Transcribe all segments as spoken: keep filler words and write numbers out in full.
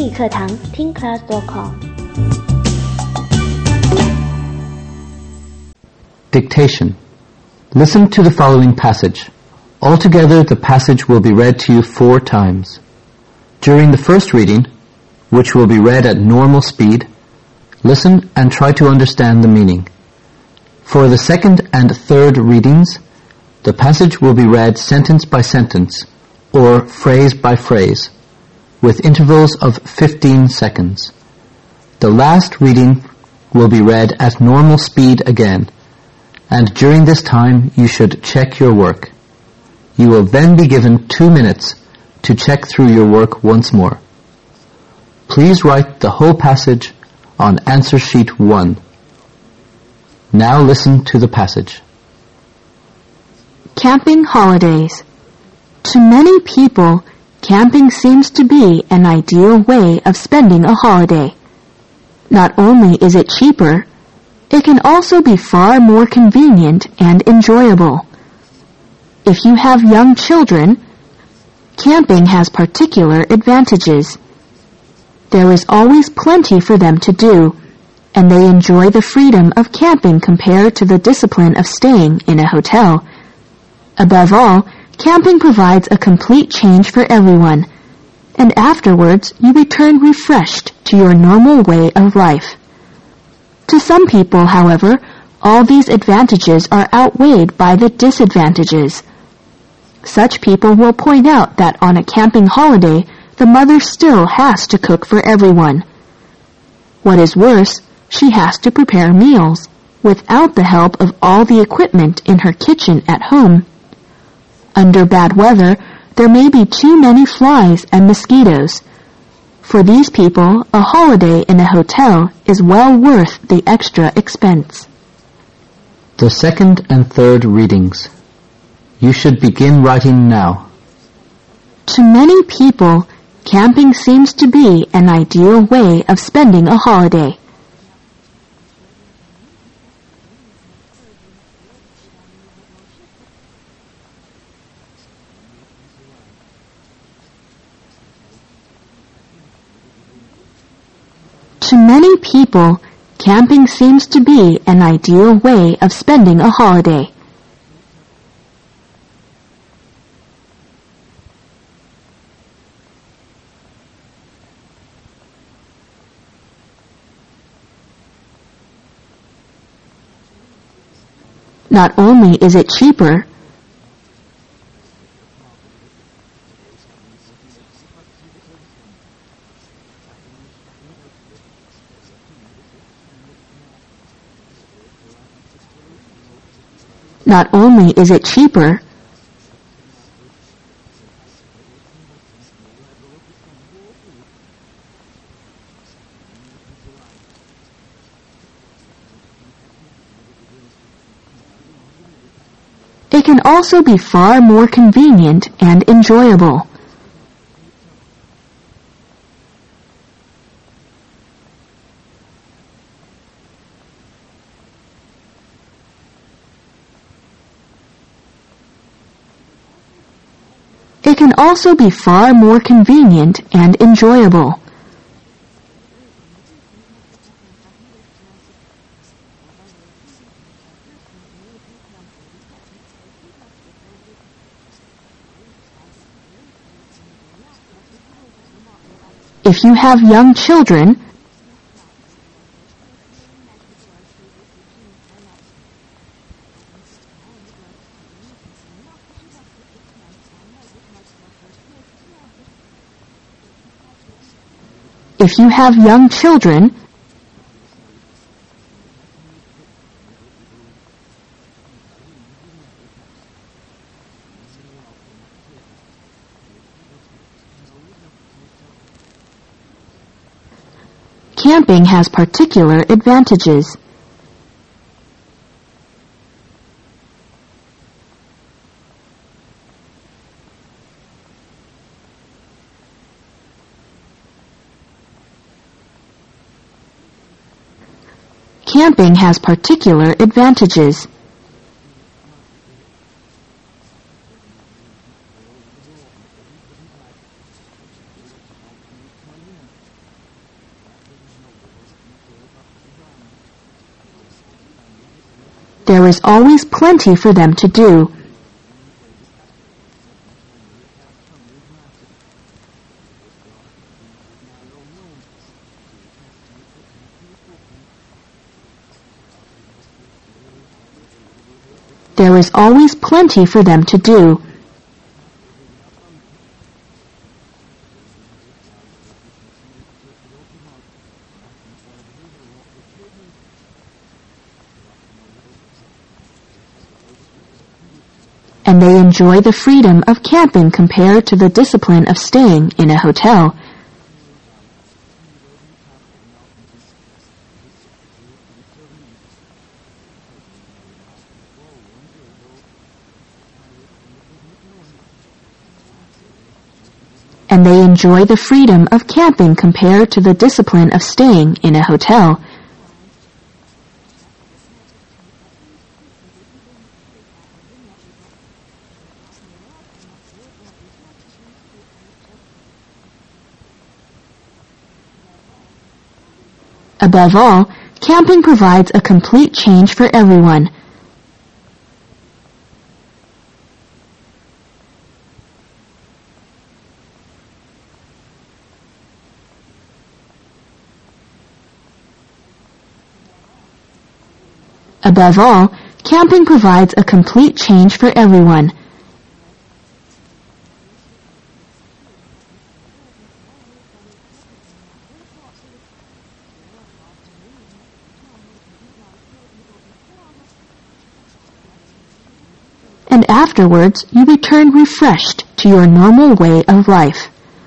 英语课堂听 class dot com。 Dictation. Listen to the following passage. Altogether, the passage will be read to you four times. During the first reading, which will be read at normal speed, listen and try to understand the meaning. For the second and third readings, the passage will be read sentence by sentence, or phrase by phrase, with intervals of fifteen seconds. The last reading will be read at normal speed again, and during this time you should check your work. You will then be given two minutes to check through your work once more. Please write the whole passage on answer sheet one. Now listen to the passage. Camping holidays. To many people, camping seems to be an ideal way of spending a holiday. Not only is it cheaper, it can also be far more convenient and enjoyable. If you have young children, camping has particular advantages. There is always plenty for them to do, and they enjoy the freedom of camping compared to the discipline of staying in a hotel. Above all, camping provides a complete change for everyone, and afterwards you return refreshed to your normal way of life. To some people, however, all these advantages are outweighed by the disadvantages. Such people will point out that on a camping holiday, the mother still has to cook for everyone. What is worse, she has to prepare meals, without the help of all the equipment in her kitchen at home. Under bad weather, there may be too many flies and mosquitoes. For these people, a holiday in a hotel is well worth the extra expense. The second and third readings. You should begin writing now. To many people, camping seems to be an ideal way of spending a holiday. To many people, camping seems to be an ideal way of spending a holiday. Not only is it cheaper, Not only is it cheaper, it can also be far more convenient and enjoyable. It can also be far more convenient and enjoyable. If you have young children, If you have young children, camping has particular advantages. Camping has particular advantages. There is always plenty for them to do. There is always plenty for them to do. And they enjoy the freedom of camping compared to the discipline of staying in a hotel. And they enjoy the freedom of camping compared to the discipline of staying in a hotel. Above all, camping provides a complete change for everyone. Above all, camping provides a complete change for everyone. And afterwards, you return refreshed to your normal way of life.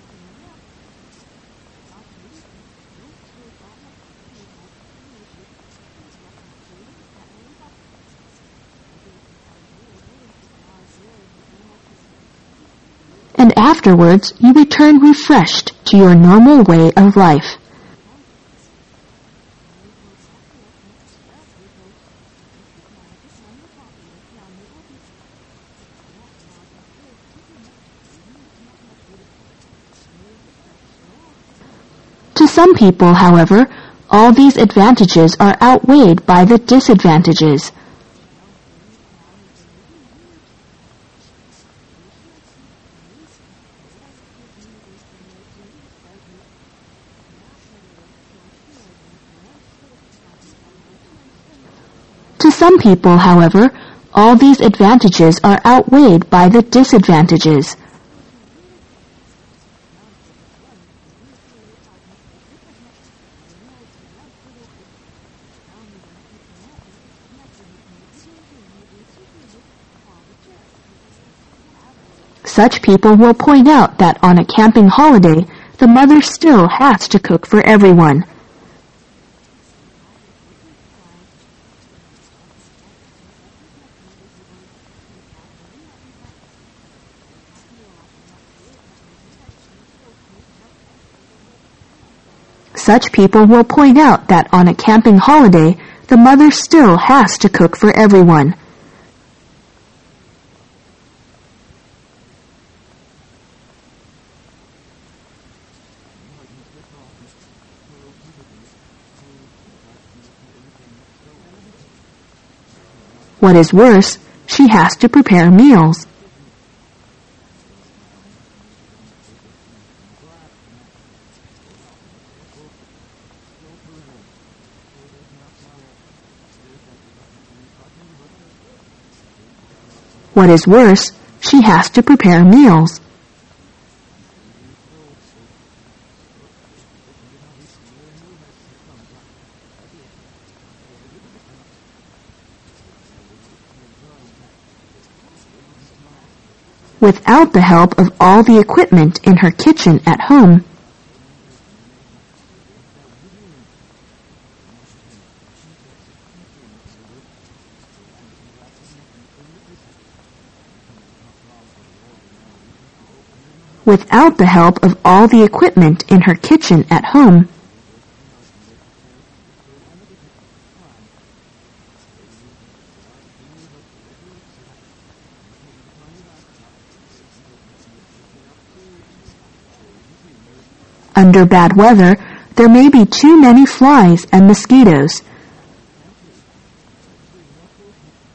And afterwards, you return refreshed to your normal way of life. To some people, however, all these advantages are outweighed by the disadvantages. To some people, however, all these advantages are outweighed by the disadvantages. Such people will point out that on a camping holiday, the mother still has to cook for everyone. Such people will point out that on a camping holiday, the mother still has to cook for everyone. What is worse, she has to prepare meals. What is worse, she has to prepare meals. Without the help of all the equipment in her kitchen at home, without the help of all the equipment in her kitchen at home, under bad weather, there may be too many flies and mosquitoes.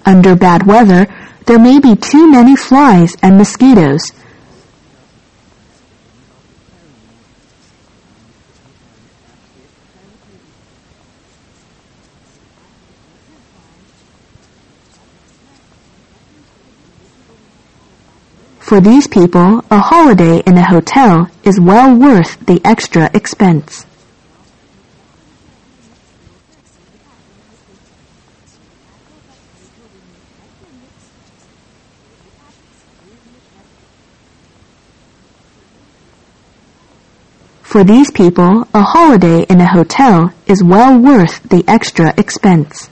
Under bad weather, there may be too many flies and mosquitoes. For these people, a holiday in a hotel is well worth the extra expense. For these people, a holiday in a hotel is well worth the extra expense.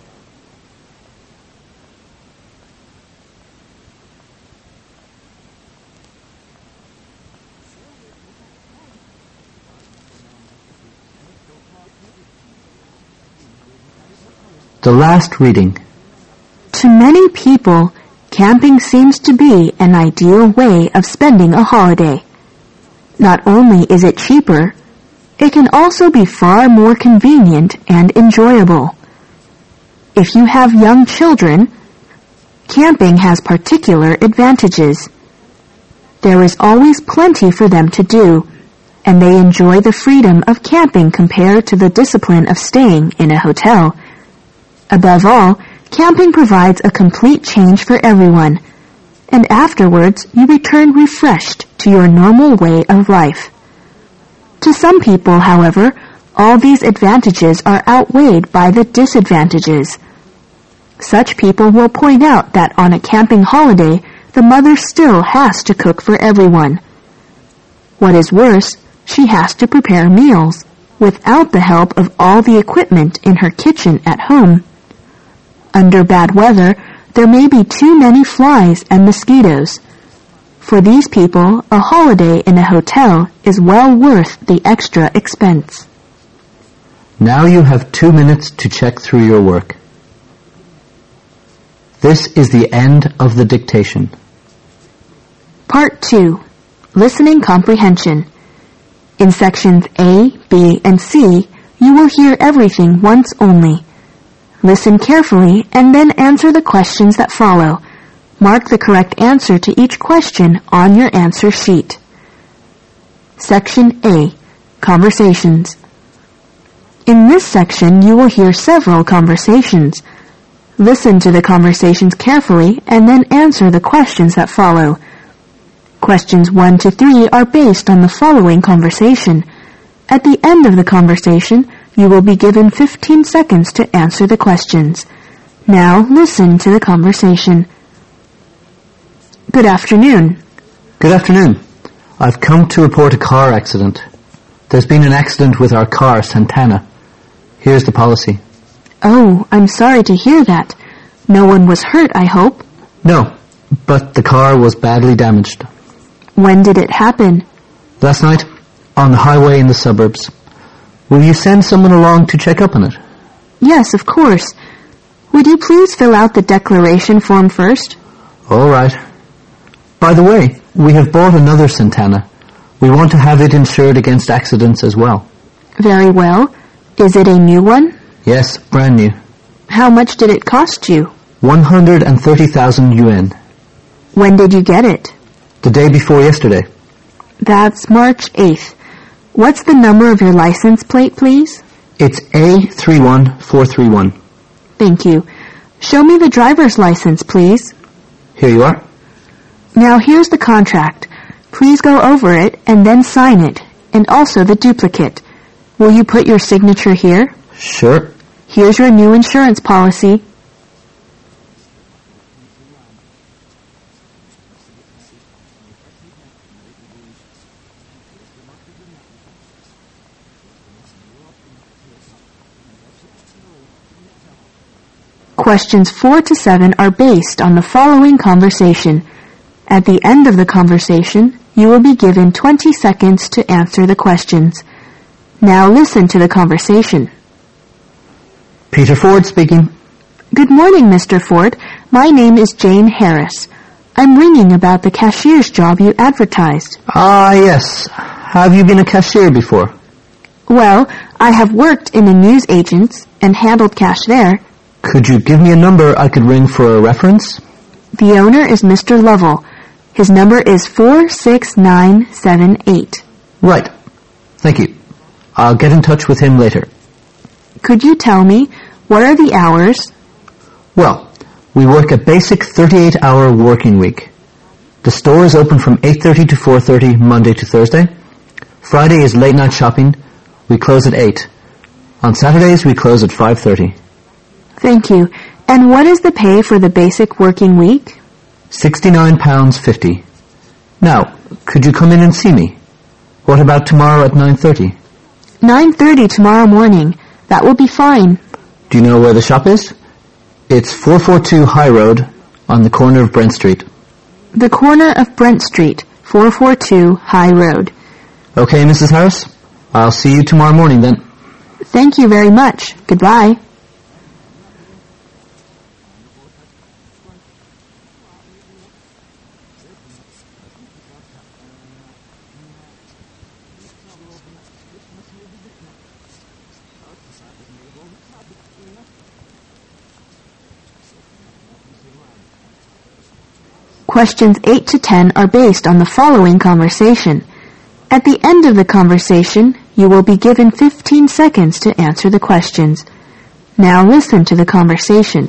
The last reading. To many people, camping seems to be an ideal way of spending a holiday. Not only is it cheaper, it can also be far more convenient and enjoyable. If you have young children, camping has particular advantages. There is always plenty for them to do, and they enjoy the freedom of camping compared to the discipline of staying in a hotel. Above all, camping provides a complete change for everyone, and afterwards you return refreshed to your normal way of life. To some people, however, all these advantages are outweighed by the disadvantages. Such people will point out that on a camping holiday, the mother still has to cook for everyone. What is worse, she has to prepare meals, without the help of all the equipment in her kitchen at home. Under bad weather, there may be too many flies and mosquitoes. For these people, a holiday in a hotel is well worth the extra expense. Now you have two minutes to check through your work. This is the end of the dictation. Part two. Listening Comprehension. In sections A, B, and C, you will hear everything once only. Listen carefully and then answer the questions that follow. Mark the correct answer to each question on your answer sheet. Section A. Conversations. In this section, you will hear several conversations. Listen to the conversations carefully and then answer the questions that follow. Questions one to three are based on the following conversation. At the end of the conversation, you will be given fifteen seconds to answer the questions. Now listen to the conversation. Good afternoon. Good afternoon. I've come to report a car accident. There's been an accident with our car, Santana. Here's the policy. Oh, I'm sorry to hear that. No one was hurt, I hope. No, but the car was badly damaged. When did it happen? Last night, on the highway in the suburbs. Will you send someone along to check up on it? Yes, of course. Would you please fill out the declaration form first? All right. By the way, we have bought another Santana. We want to have it insured against accidents as well. Very well. Is it a new one? Yes, brand new. How much did it cost you? one hundred thirty thousand yuan. When did you get it? The day before yesterday. That's March eighth. What's the number of your license plate, please? It's A three one four three one. Thank you. Show me the driver's license, please. Here you are. Now here's the contract. Please go over it and then sign it, and also the duplicate. Will you put your signature here? Sure. Here's your new insurance policy. Questions four to seven are based on the following conversation. At the end of the conversation, you will be given twenty seconds to answer the questions. Now listen to the conversation. Peter Ford speaking. Good morning, Mister Ford. My name is Jane Harris. I'm ringing about the cashier's job you advertised. Ah, yes. Have you been a cashier before? Well, I have worked in a news agent's and handled cash there. Could you give me a number I could ring for a reference? The owner is Mister Lovell. His number is four six nine seven eight. Right. Thank you. I'll get in touch with him later. Could you tell me, what are the hours? Well, we work a basic thirty-eight hour working week. The store is open from eight thirty to four thirty Monday to Thursday. Friday is late night shopping. We close at eight. On Saturdays we close at five thirty. Thank you. And what is the pay for the basic working week? sixty-nine pounds fifty. Now, could you come in and see me? What about tomorrow at nine thirty? nine thirty tomorrow morning. That will be fine. Do you know where the shop is? It's four forty-two High Road on the corner of Brent Street. The corner of Brent Street, four forty-two High Road. Okay, Missus Harris. I'll see you tomorrow morning then. Thank you very much. Goodbye. Questions eight to ten are based on the following conversation. At the end of the conversation, you will be given fifteen seconds to answer the questions. Now listen to the conversation.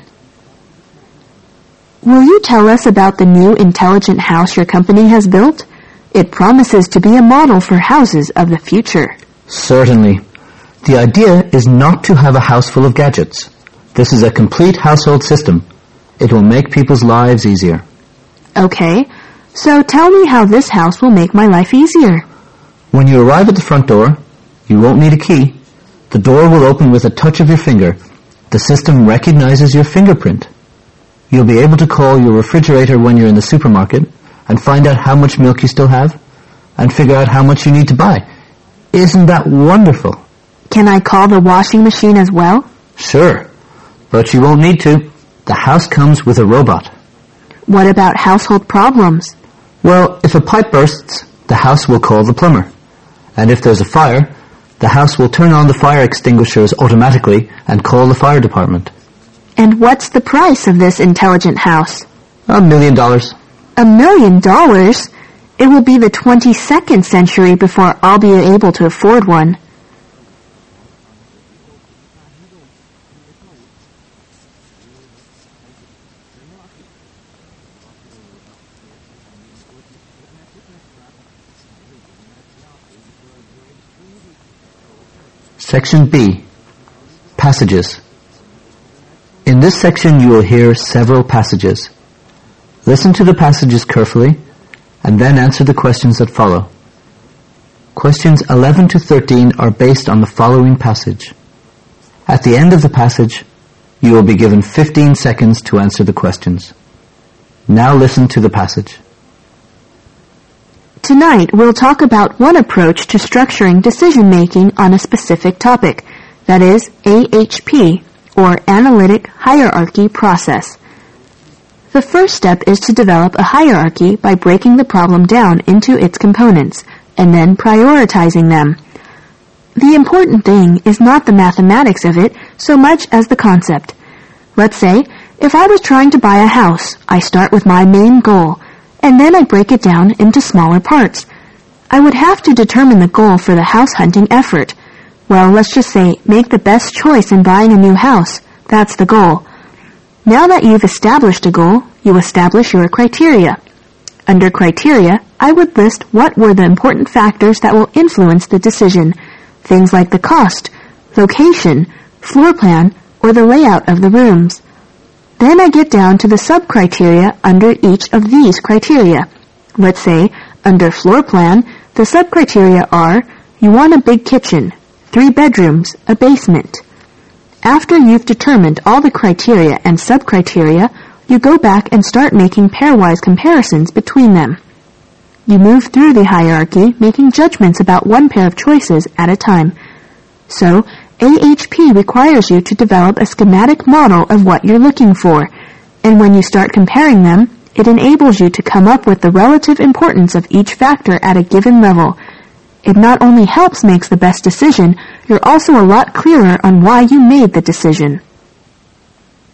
Will you tell us about the new intelligent house your company has built? It promises to be a model for houses of the future. Certainly. The idea is not to have a house full of gadgets. This is a complete household system. It will make people's lives easier. Okay, so tell me how this house will make my life easier. When you arrive at the front door, you won't need a key. The door will open with a touch of your finger. The system recognizes your fingerprint. You'll be able to call your refrigerator when you're in the supermarket and find out how much milk you still have and figure out how much you need to buy. Isn't that wonderful? Can I call the washing machine as well? Sure, but you won't need to. The house comes with a robot. What about household problems? Well, if a pipe bursts, the house will call the plumber. And if there's a fire, the house will turn on the fire extinguishers automatically and call the fire department. And what's the price of this intelligent house? A million dollars. A million dollars? It will be the twenty-second century before I'll be able to afford one. Section B. Passages. In this section you will hear several passages. Listen to the passages carefully and then answer the questions that follow. Questions eleven to thirteen are based on the following passage. At the end of the passage, you will be given fifteen seconds to answer the questions. Now listen to the passage. Tonight, we'll talk about one approach to structuring decision-making on a specific topic, that is A H P, or Analytic Hierarchy Process. The first step is to develop a hierarchy by breaking the problem down into its components, and then prioritizing them. The important thing is not the mathematics of it so much as the concept. Let's say, if I was trying to buy a house, I start with my main goal, and then I break it down into smaller parts. I would have to determine the goal for the house hunting effort. Well, let's just say, make the best choice in buying a new house. That's the goal. Now that you've established a goal, you establish your criteria. Under criteria, I would list what were the important factors that will influence the decision. Things like the cost, location, floor plan, or the layout of the rooms. Then I get down to the sub-criteria under each of these criteria. Let's say, under floor plan, the sub-criteria are, you want a big kitchen, three bedrooms, a basement. After you've determined all the criteria and sub-criteria, you go back and start making pairwise comparisons between them. You move through the hierarchy, making judgments about one pair of choices at a time. So, A H P requires you to develop a schematic model of what you're looking for, and when you start comparing them, it enables you to come up with the relative importance of each factor at a given level. It not only helps make the best decision, you're also a lot clearer on why you made the decision.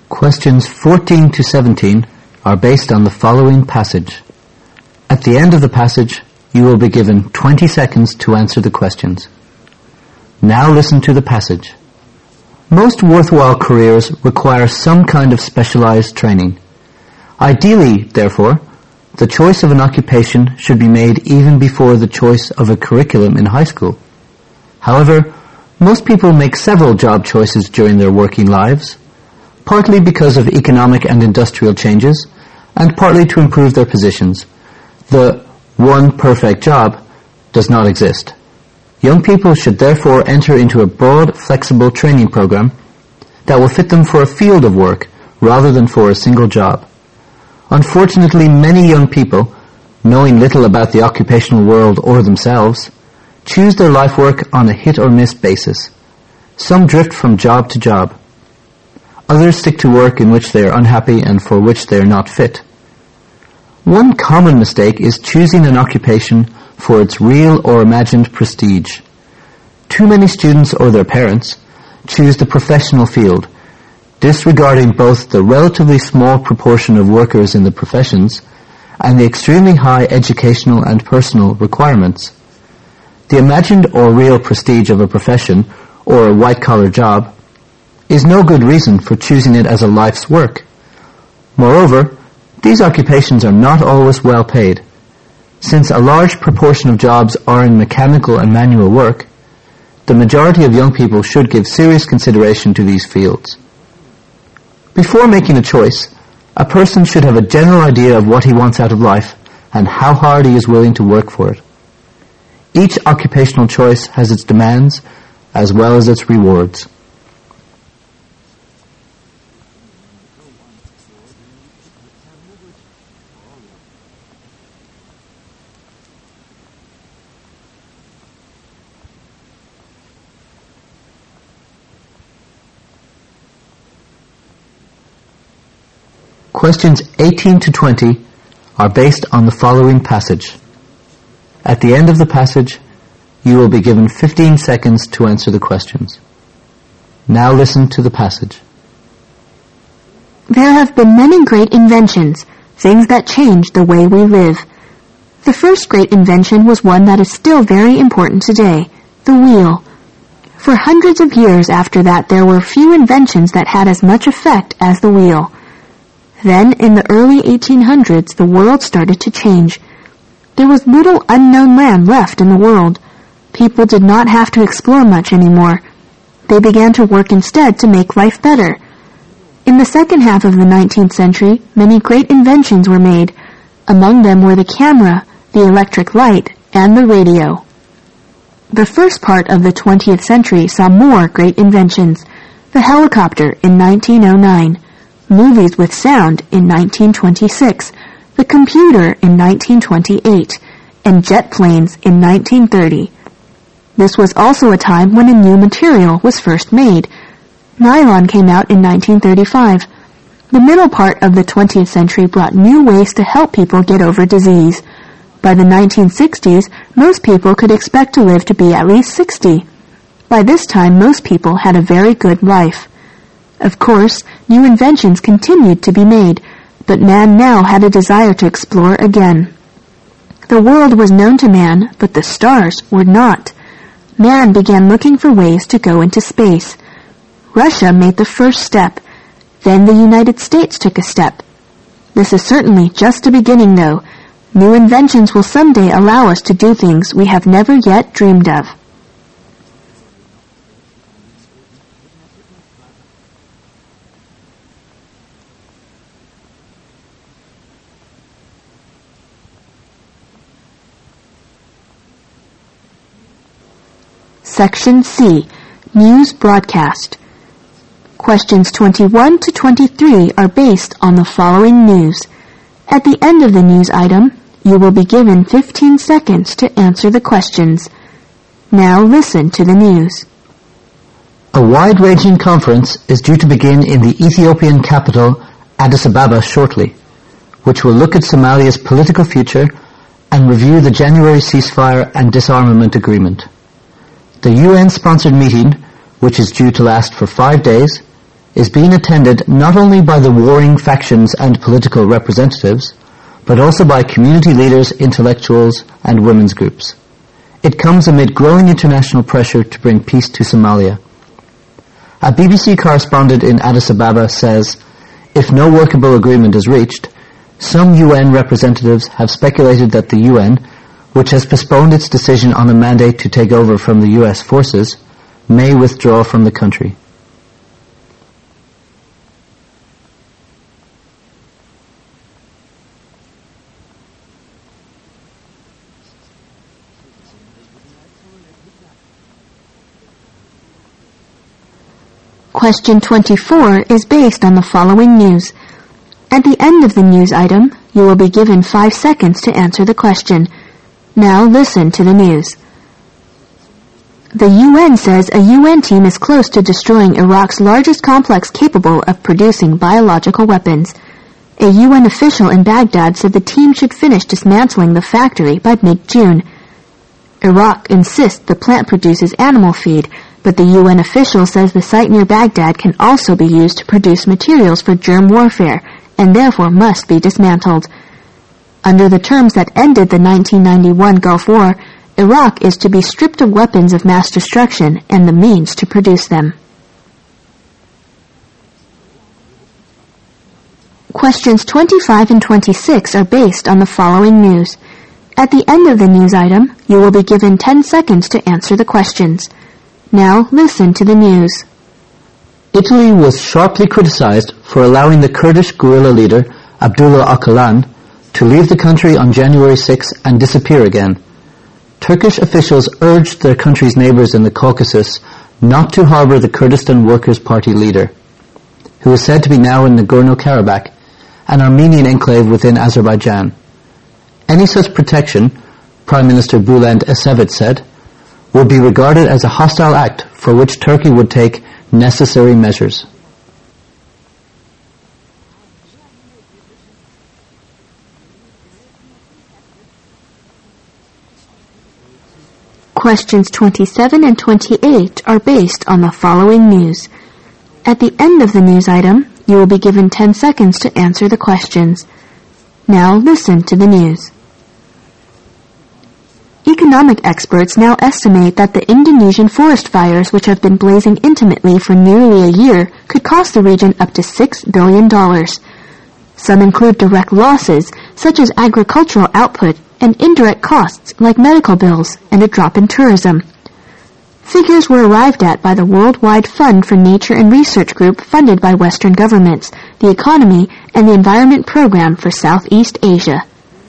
Questions fourteen to seventeen are based on the following passage. At the end of the passage, you will be given twenty seconds to answer the questions. Now listen to the passage. Most worthwhile careers require some kind of specialized training. Ideally, therefore, the choice of an occupation should be made even before the choice of a curriculum in high school. However, most people make several job choices during their working lives, partly because of economic and industrial changes, and partly to improve their positions. The one perfect job does not exist. Young people should therefore enter into a broad, flexible training program that will fit them for a field of work rather than for a single job. Unfortunately, many young people, knowing little about the occupational world or themselves, choose their life work on a hit-or-miss basis. Some drift from job to job. Others stick to work in which they are unhappy and for which they are not fit. One common mistake is choosing an occupation for its real or imagined prestige. Too many students or their parents choose the professional field, disregarding both the relatively small proportion of workers in the professions and the extremely high educational and personal requirements. The imagined or real prestige of a profession or a white-collar job is no good reason for choosing it as a life's work. Moreover, these occupations are not always well paid. Since a large proportion of jobs are in mechanical and manual work, the majority of young people should give serious consideration to these fields. Before making a choice, a person should have a general idea of what he wants out of life and how hard he is willing to work for it. Each occupational choice has its demands as well as its rewards. Questions eighteen to twenty are based on the following passage. At the end of the passage, you will be given fifteen seconds to answer the questions. Now listen to the passage. There have been many great inventions, things that changed the way we live. The first great invention was one that is still very important today, the wheel. For hundreds of years after that, there were few inventions that had as much effect as the wheel. Then, in the early eighteen hundreds, the world started to change. There was little unknown land left in the world. People did not have to explore much anymore. They began to work instead to make life better. In the second half of the nineteenth century, many great inventions were made. Among them were the camera, the electric light, and the radio. The first part of the twentieth century saw more great inventions. The helicopter in nineteen oh nine. Movies with sound in nineteen twenty-six, the computer in nineteen twenty-eight, and jet planes in nineteen thirty. This was also a time when a new material was first made. Nylon came out in nineteen thirty-five. The middle part of the twentieth century brought new ways to help people get over disease. By the nineteen sixties, most people could expect to live to be at least sixty. By this time, most people had a very good life. Of course, new inventions continued to be made, but man now had a desire to explore again. The world was known to man, but the stars were not. Man began looking for ways to go into space. Russia made the first step. Then the United States took a step. This is certainly just a beginning, though. New inventions will someday allow us to do things we have never yet dreamed of. Section C, News Broadcast. Questions twenty-one to twenty-three are based on the following news. At the end of the news item, you will be given fifteen seconds to answer the questions. Now listen to the news. A wide-ranging conference is due to begin in the Ethiopian capital, Addis Ababa, shortly, which will look at Somalia's political future and review the January ceasefire and disarmament agreement. The U N-sponsored meeting, which is due to last for five days, is being attended not only by the warring factions and political representatives, but also by community leaders, intellectuals, and women's groups. It comes amid growing international pressure to bring peace to Somalia. A B B C correspondent in Addis Ababa says, if no workable agreement is reached, some U N representatives have speculated that the U N, which has postponed its decision on a mandate to take over from the U S forces, may withdraw from the country. Question twenty-four is based on the following news. At the end of the news item, you will be given five seconds to answer the question. Now listen to the news. The U N says a U N team is close to destroying Iraq's largest complex capable of producing biological weapons. A U N official in Baghdad said the team should finish dismantling the factory by mid-June. Iraq insists the plant produces animal feed, but the U N official says the site near Baghdad can also be used to produce materials for germ warfare, and therefore must be dismantled. Under the terms that ended the nineteen ninety-one Gulf War, Iraq is to be stripped of weapons of mass destruction and the means to produce them. Questions twenty-five and twenty-six are based on the following news. At the end of the news item, you will be given ten seconds to answer the questions. Now listen to the news. Italy was sharply criticized for allowing the Kurdish guerrilla leader Abdullah Öcalan to leave the country on January sixth and disappear again. Turkish officials urged their country's neighbors in the Caucasus not to harbor the Kurdistan Workers' Party leader, who is said to be now in Nagorno-Karabakh, an Armenian enclave within Azerbaijan. Any such protection, Prime Minister Bülent Ecevit said, would be regarded as a hostile act for which Turkey would take necessary measures. Questions twenty-seven and twenty-eight are based on the following news. At the end of the news item, you will be given ten seconds to answer the questions. Now listen to the news. Economic experts now estimate that the Indonesian forest fires, which have been blazing intimately for nearly a year, could cost the region up to six billion dollars. Some include direct losses, such as agricultural output, and indirect costs, like medical bills, and a drop in tourism. Figures were arrived at by the Worldwide Fund for Nature and Research Group funded by Western governments, the Economy, and the Environment Program for Southeast Asia.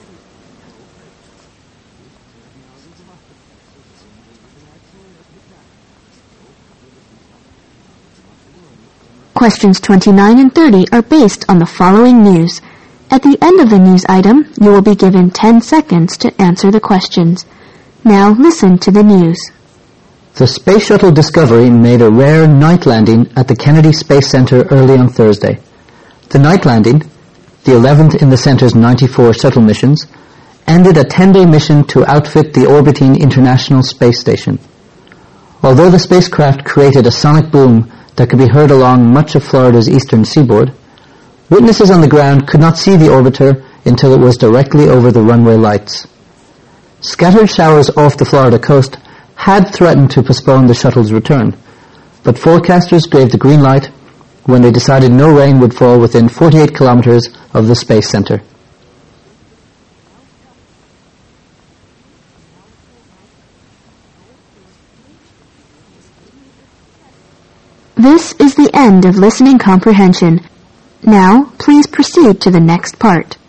Questions twenty-nine and thirty are based on the following news. At the end of the news item, you will be given ten seconds to answer the questions. Now listen to the news. The Space Shuttle Discovery made a rare night landing at the Kennedy Space Center early on Thursday. The night landing, the eleventh in the center's ninety-four shuttle missions, ended a ten-day mission to outfit the orbiting International Space Station. Although the spacecraft created a sonic boom that could be heard along much of Florida's eastern seaboard, witnesses on the ground could not see the orbiter until it was directly over the runway lights. Scattered showers off the Florida coast had threatened to postpone the shuttle's return, but forecasters gave the green light when they decided no rain would fall within forty-eight kilometers of the Space Center. This is the end of listening comprehension. Now, please proceed to the next part.